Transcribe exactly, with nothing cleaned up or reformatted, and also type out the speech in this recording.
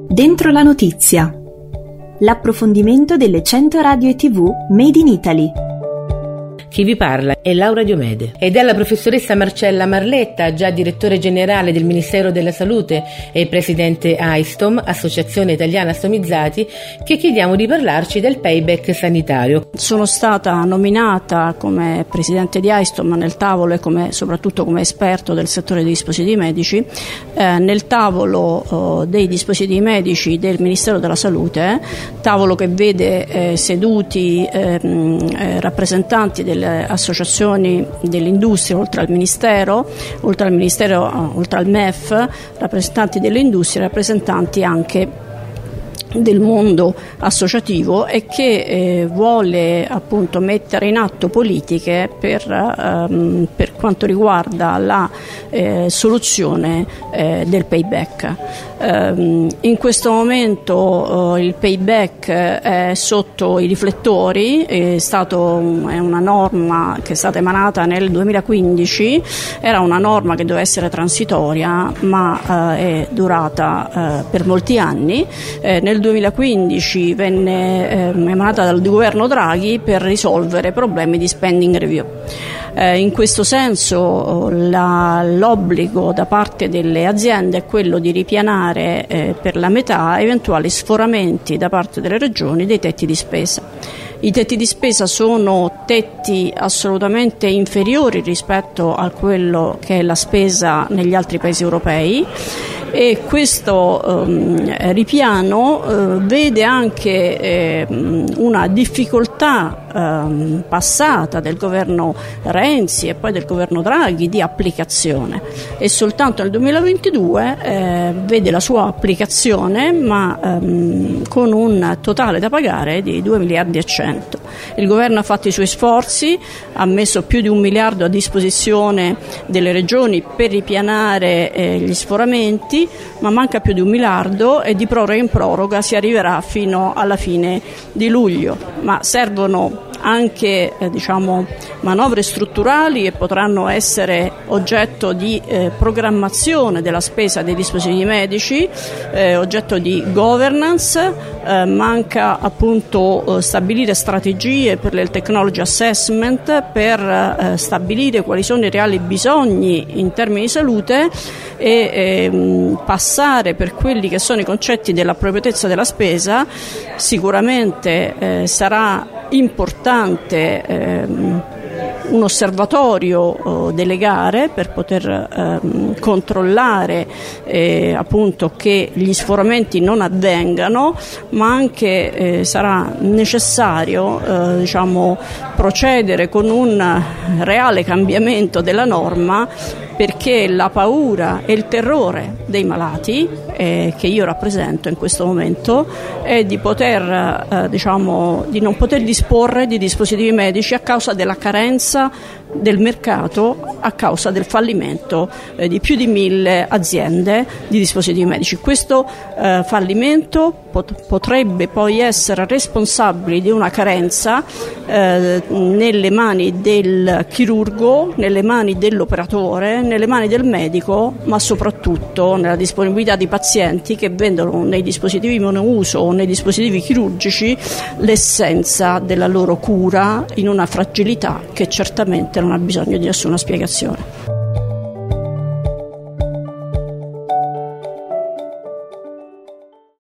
Dentro la notizia. L'approfondimento delle cento radio e tivù Made in Italy. Chi vi parla è Laura Diomede ed è la professoressa Marcella Marletta, già direttore generale del Ministero della Salute e presidente AISTOM, Associazione Italiana Stomizzati, che chiediamo di parlarci del payback sanitario. Sono stata nominata come presidente di AISTOM nel tavolo e come, soprattutto come esperto del settore dei dispositivi medici, eh, nel tavolo eh, dei dispositivi medici del Ministero della Salute, tavolo che vede eh, seduti eh, eh, rappresentanti delle associazioni dell'industria, oltre al Ministero, oltre al Ministero, oltre al M E F, rappresentanti delle industrie, rappresentanti anche del mondo associativo, e che eh, vuole appunto mettere in atto politiche per, ehm, per quanto riguarda la eh, soluzione eh, del payback. Um, in questo momento uh, il payback è sotto i riflettori, è, stato, è una norma che è stata emanata nel duemilaquindici, era una norma che doveva essere transitoria ma uh, è durata uh, per molti anni. Eh, nel duemilaquindici venne eh, emanata dal governo Draghi per risolvere problemi di spending review. Eh, in questo senso la, l'obbligo da parte delle aziende è quello di ripianare eh, per la metà eventuali sforamenti da parte delle regioni dei tetti di spesa. I tetti di spesa sono tetti assolutamente inferiori rispetto a quello che è la spesa negli altri paesi europei, e questo um, ripiano uh, vede anche eh, una difficoltà um, passata del governo Renzi e poi del governo Draghi di applicazione, e soltanto nel duemilaventidue eh, vede la sua applicazione, ma um, con un totale da pagare di due miliardi e cento. Il governo ha fatto i suoi sforzi, ha messo più di un miliardo a disposizione delle regioni per ripianare eh, gli sforamenti, ma manca più di un miliardo e di proroga in proroga si arriverà fino alla fine di luglio. Ma servono anche eh, diciamo manovre strutturali e potranno essere oggetto di eh, programmazione della spesa dei dispositivi medici, eh, oggetto di governance. Eh, manca appunto eh, stabilire strategie per il technology assessment, per eh, stabilire quali sono i reali bisogni in termini di salute e ehm, passare per quelli che sono i concetti dell'appropriatezza della spesa. Sicuramente eh, sarà importante ehm, un osservatorio eh, delle gare per poter ehm, controllare eh, appunto che gli sforamenti non avvengano, ma anche eh, sarà necessario eh, diciamo procedere con un reale cambiamento della norma, perché la paura e il terrore dei malati, eh, che io rappresento in questo momento, è di poter eh, diciamo di non poter disporre di dispositivi medici a causa della carenza del mercato, a causa del fallimento eh, di più di mille aziende di dispositivi medici. Questo eh, fallimento pot- potrebbe poi essere responsabile di una carenza eh, nelle mani del chirurgo, nelle mani dell'operatore, nelle mani del medico, ma soprattutto nella disponibilità di pazienti che vendono nei dispositivi monouso o nei dispositivi chirurgici l'essenza della loro cura in una fragilità che certamente non ha bisogno di nessuna spiegazione.